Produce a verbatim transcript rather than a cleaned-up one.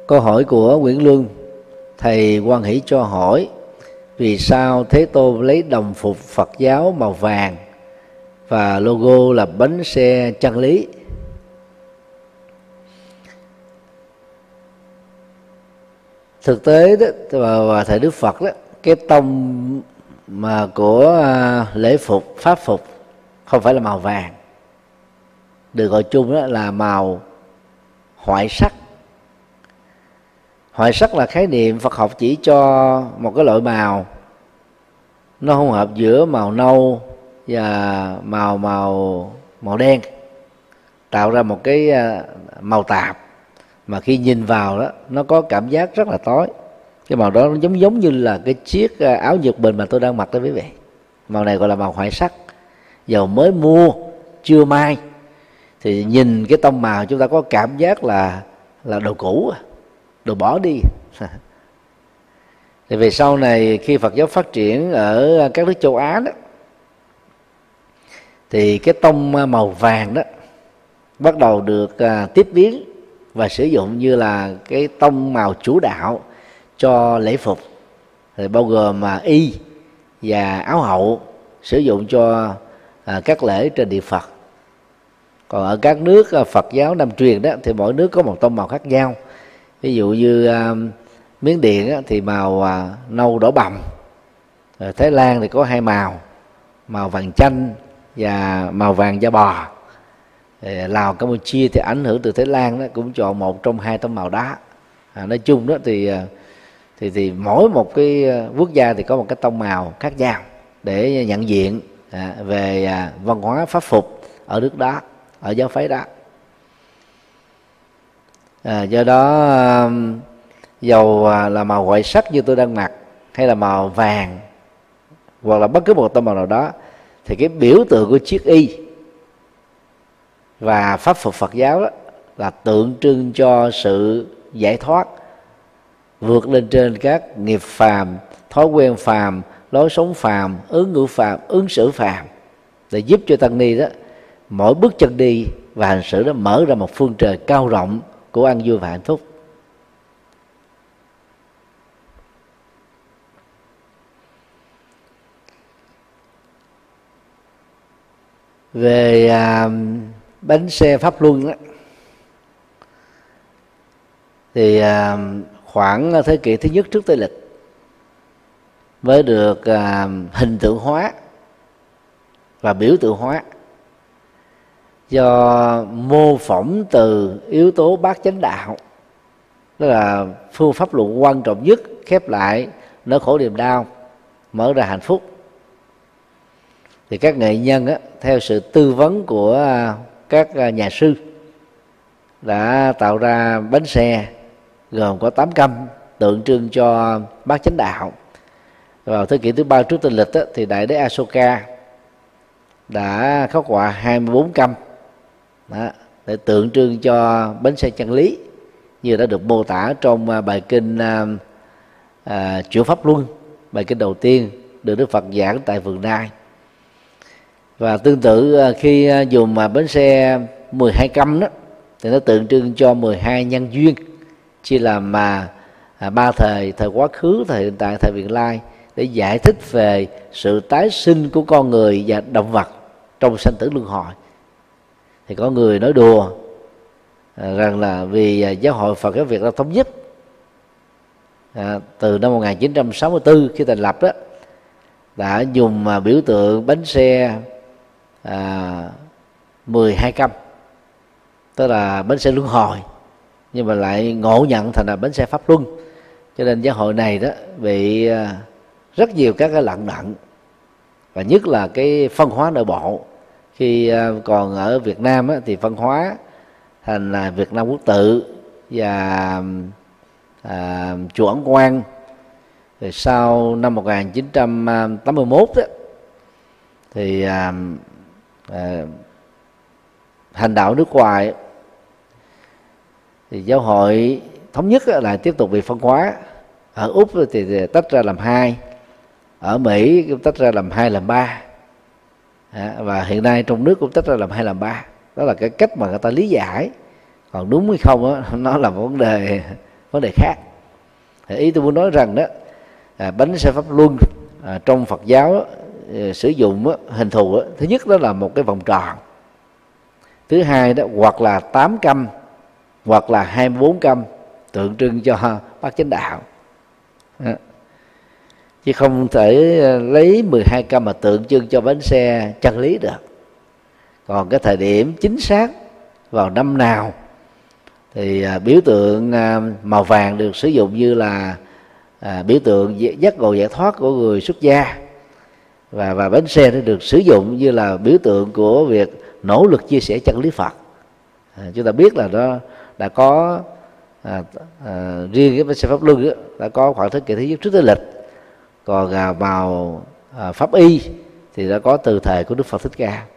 Câu hỏi của Nguyễn Luân: thầy hoan hỷ cho hỏi vì sao Thế Tôn lấy đồng phục Phật giáo màu vàng và logo là bánh xe chân lý? Thực tế đó, và thời Đức Phật đó, cái tông mà của lễ phục, pháp phục không phải là màu vàng, được gọi chung đó là màu hoại sắc. Hoại sắc là khái niệm Phật học chỉ cho một cái loại màu nó hỗn hợp giữa màu nâu và màu màu màu đen, tạo ra một cái màu tạp mà khi nhìn vào đó nó có cảm giác rất là tối. Cái màu đó nó giống giống như là cái chiếc áo nhược bình mà tôi đang mặc đó quý vị. Màu này gọi là màu hoại sắc. Dầu mới mua chưa may thì nhìn cái tông màu chúng ta có cảm giác là là đồ cũ, đồ bỏ đi. Thì về sau này khi Phật giáo phát triển ở các nước châu Á đó, thì cái tông màu vàng đó bắt đầu được à, tiếp biến và sử dụng như là cái tông màu chủ đạo cho lễ phục, thì bao gồm mà y và áo hậu sử dụng cho à, các lễ trên địa Phật. Còn ở các nước à, Phật giáo Nam truyền đó thì mỗi nước có một tông màu khác nhau. Ví dụ như à, Miến Điện á, thì màu à, nâu đỏ bầm. Rồi Thái Lan thì có hai màu, màu vàng chanh và màu vàng da bò. Rồi Lào, Campuchia thì ảnh hưởng từ Thái Lan đó cũng chọn một trong hai tông màu đó. À, nói chung đó thì thì thì mỗi một cái quốc gia thì có một cái tông màu khác nhau để nhận diện à, về à, văn hóa pháp phục ở nước đó, ở giáo phái đó. À, do đó dầu là màu hoại sắc như tôi đang mặc hay là màu vàng hoặc là bất cứ một tông màu nào đó, thì cái biểu tượng của chiếc y và pháp phục Phật giáo đó là tượng trưng cho sự giải thoát, vượt lên trên các nghiệp phàm, thói quen phàm, lối sống phàm, ứng ngữ phàm, ứng xử phàm, để giúp cho tăng ni đó mỗi bước chân đi và hành xử đó mở ra một phương trời cao rộng của an vui và hạnh phúc. Về à, bánh xe Pháp Luân đó, thì à, khoảng thế kỷ thứ nhất trước Tây lịch mới được à, hình tượng hóa và biểu tượng hóa, do mô phỏng từ yếu tố bát chánh đạo, đó là phương pháp luận quan trọng nhất khép lại nỗi khổ niềm đau, mở ra hạnh phúc. Thì các nghệ nhân á, theo sự tư vấn của các nhà sư đã tạo ra bánh xe gồm có tám căm tượng trưng cho bát chánh đạo. Vào thế kỷ thứ ba trước Tây lịch á, thì Đại đế Asoka đã khắc họa hai mươi bốn căm đó, để tượng trưng cho bánh xe chân lý, như đã được mô tả trong bài kinh à, à, Chuyển Pháp Luân, bài kinh đầu tiên được Đức Phật giảng tại Vườn Nai. Và tương tự khi dùng bánh xe mười hai căm đó, thì nó tượng trưng cho mười hai nhân duyên, chia làm mà à, ba thời: thời quá khứ, thời hiện tại, thời vị lai, để giải thích về sự tái sinh của con người và động vật trong sanh tử luân hồi. Thì có người nói đùa à, rằng là vì à, giáo hội Phật giáo Việt Nam thống nhất à, từ năm một nghìn chín trăm sáu mươi tư khi thành lập đó, đã dùng à, biểu tượng bánh xe à, mười hai căm, tức là bánh xe luân hồi, nhưng mà lại ngộ nhận thành là bánh xe Pháp Luân. Cho nên giáo hội này đó bị à, rất nhiều các cái lận đận, và nhất là cái phân hóa nội bộ. Khi à, còn ở Việt Nam á, thì phân hóa thành là Việt Nam Quốc tự và à, chùa Ấn Quang. Rồi sau năm một nghìn chín trăm tám mươi mốt đó, thì à, à, hành đạo nước ngoài thì giáo hội thống nhất là tiếp tục bị phân hóa. Ở Úc thì tách ra làm hai, ở Mỹ cũng tách ra làm hai làm ba, và hiện nay trong nước cũng tách ra làm hai làm ba. Đó là cái cách mà người ta lý giải, còn đúng hay không đó, nó là một vấn đề vấn đề khác. Thì ý tôi muốn nói rằng đó, à, bánh xe pháp luân à, trong Phật giáo à, sử dụng á, hình thù á, thứ nhất đó là một cái vòng tròn, thứ hai đó hoặc là tám căm hoặc là hai mươi bốn căm tượng trưng cho bát chánh đạo, à, chứ không thể lấy mười hai căm mà tượng trưng cho bánh xe chân lý được. Còn cái thời điểm chính xác vào năm nào thì à, biểu tượng à, màu vàng được sử dụng như là à, biểu tượng giác ngộ giải thoát của người xuất gia, và và bánh xe nó được sử dụng như là biểu tượng của việc nỗ lực chia sẻ chân lý Phật. À, chúng ta biết là nó đã có à, à, riêng cái bánh xe pháp luân đó, đã có khoảng thế kỷ thứ nhất trước tới lịch. Còn à, màu à, pháp y thì đã có từ thời của Đức Phật Thích Ca.